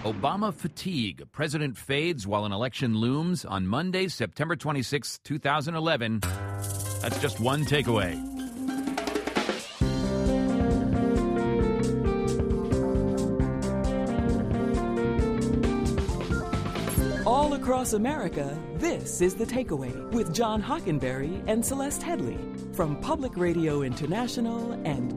Obama fatigue. President fades while an election looms on Monday, September 26, 2011. That's just one takeaway. All across America, this is The Takeaway with John Hockenberry and Celeste Headley from Public Radio International and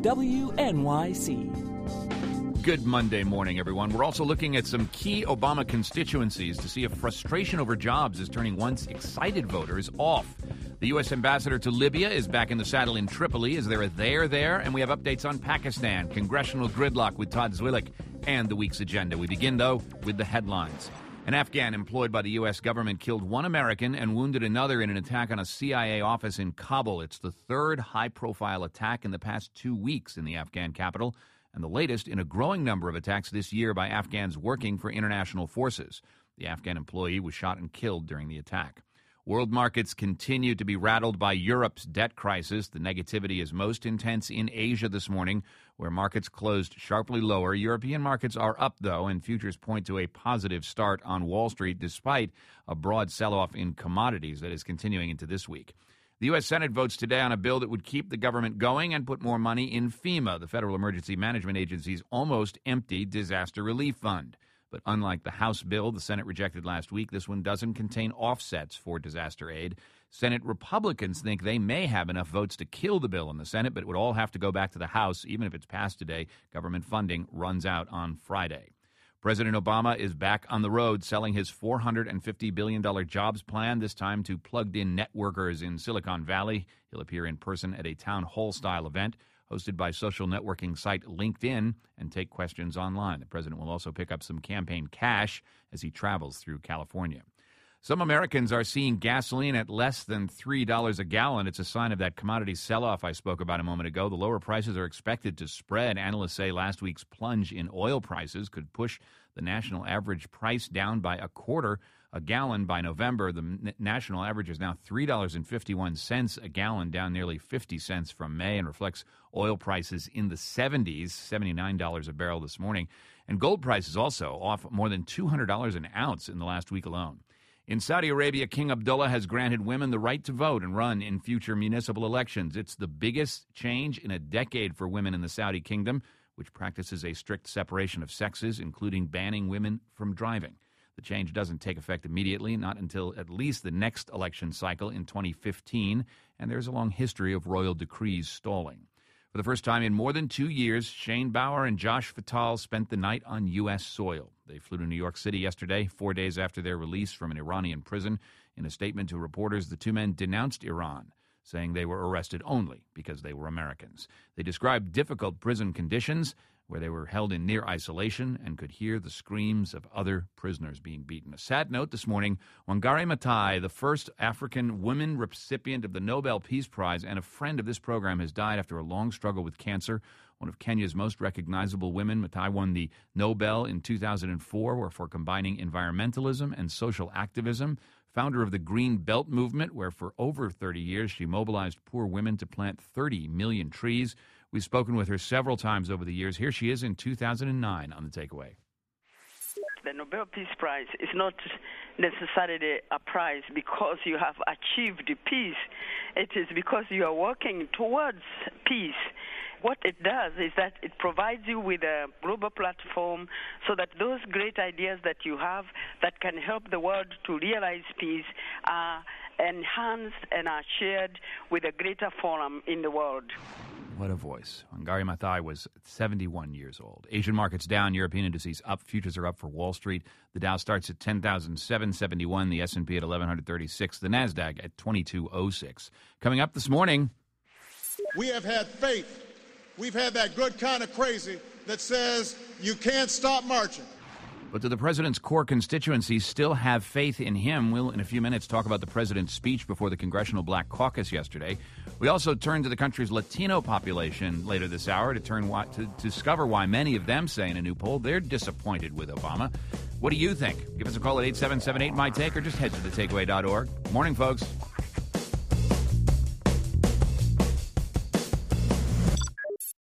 WNYC. Good Monday morning, everyone. We're also looking at some key Obama constituencies to see if frustration over jobs is turning once excited voters off. The U.S. ambassador to Libya is back in the saddle in Tripoli. Is there a there? And we have updates on Pakistan, congressional gridlock with Todd Zwillich, and the week's agenda. We begin, though, with the headlines. An Afghan employed by the U.S. government killed one American and wounded another in an attack on a CIA office in Kabul. It's the third high-profile attack in the past 2 weeks in the Afghan capital, and the latest in a growing number of attacks this year by Afghans working for international forces. The Afghan employee was shot and killed during the attack. World markets continue to be rattled by Europe's debt crisis. The negativity is most intense in Asia this morning, where markets closed sharply lower. European markets are up, though, and futures point to a positive start on Wall Street, despite a broad sell-off in commodities that is continuing into this week. The U.S. Senate votes today on a bill that would keep the government going and put more money in FEMA, the Federal Emergency Management Agency's almost empty disaster relief fund. But unlike the House bill the Senate rejected last week, this one doesn't contain offsets for disaster aid. Senate Republicans think they may have enough votes to kill the bill in the Senate, but it would all have to go back to the House. Even if it's passed today, government funding runs out on Friday. President Obama is back on the road selling his $450 billion jobs plan, this time to plugged-in networkers in Silicon Valley. He'll appear in person at a town hall-style event hosted by social networking site LinkedIn and take questions online. The president will also pick up some campaign cash as he travels through California. Some Americans are seeing gasoline at less than $3 a gallon. It's a sign of that commodity sell-off I spoke about a moment ago. The lower prices are expected to spread. Analysts say last week's plunge in oil prices could push the national average price down by a quarter a gallon by November. The national average is now $3.51 a gallon, down nearly 50 cents from May, and reflects oil prices in the 70s, $79 a barrel this morning. And gold prices also off more than $200 an ounce in the last week alone. In Saudi Arabia, King Abdullah has granted women the right to vote and run in future municipal elections. It's the biggest change in a decade for women in the Saudi kingdom, which practices a strict separation of sexes, including banning women from driving. The change doesn't take effect immediately, not until at least the next election cycle in 2015, and there's a long history of royal decrees stalling. For the first time in more than 2 years, Shane Bauer and Josh Fatal spent the night on U.S. soil. They flew to New York City yesterday, 4 days after their release from an Iranian prison. In a statement to reporters, the two men denounced Iran, saying they were arrested only because they were Americans. They described difficult prison conditions, where they were held in near isolation and could hear the screams of other prisoners being beaten. A sad note this morning, Wangari Maathai, the first African woman recipient of the Nobel Peace Prize and a friend of this program, has died after a long struggle with cancer. One of Kenya's most recognizable women, Maathai won the Nobel in 2004 for combining environmentalism and social activism. Founder of the Green Belt movement, where for over 30 years she mobilized poor women to plant 30 million trees. We've spoken with her several times over the years. Here she is in 2009 on The Takeaway. The Nobel Peace Prize is not necessarily a prize because you have achieved peace. It is because you are working towards peace. What it does is that it provides you with a global platform so that those great ideas that you have that can help the world to realize peace are enhanced and are shared with a greater forum in the world. What a voice. Wangari Maathai was 71 years old. Asian markets down, European indices up. Futures are up for Wall Street. The Dow starts at 10,771, the S&P at 1136, the NASDAQ at 2206. Coming up this morning. We have had faith. We've had that good kind of crazy that says you can't stop marching. But do the president's core constituencies still have faith in him? We'll, in a few minutes, talk about the president's speech before the Congressional Black Caucus yesterday. We also turn to the country's Latino population later this hour to discover why many of them say in a new poll they're disappointed with Obama. What do you think? Give us a call at 877-8-MY-TAKE or just head to thetakeaway.org. Morning, folks.